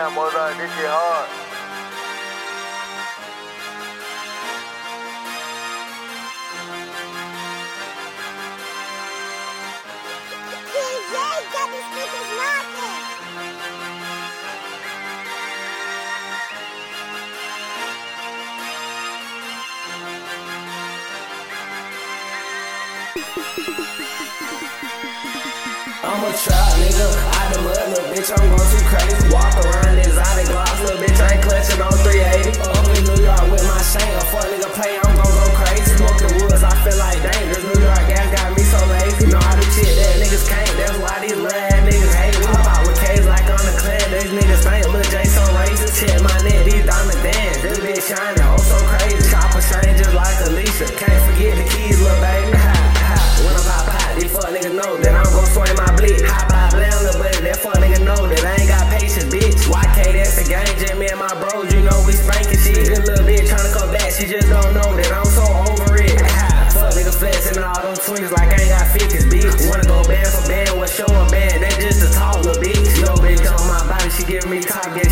Damn, Mozart, this shit hard. I'm a trap nigga, out the mud, little bitch, I'm going too crazy. Walk around exotic glocks, little bitch, I ain't clutching on 380. Up in New York with my chain, a fuck nigga play, I'm gon' go crazy. Smoking woods, I feel like dangerous. New York gas got me so lazy. Know how to shit that niggas can't, that's why these little ass niggas hate. We pop with K's like on the clan, these niggas think Lil J so racist. Check my neck, these diamond dance, this bitch shining, oh so crazy. Chopper shine just like Alicia, can't forget the keys, little baby. When I'm hot, these fuck niggas know that I'm gon' swing my blick. Hop out, blam, little buddy, that fuck nigga know that I ain't got patience, bitch. YK, that's the gang, just me and my bros, you know we spanking shit. This little bitch tryna come back, she just don't know that I'm so over it. Fuck nigga flexing all them twins like I ain't got 50s, bitch. Wanna go band for band, what show a band, that just a talk, little bitch. Yo, bitch on my body, she giving me top,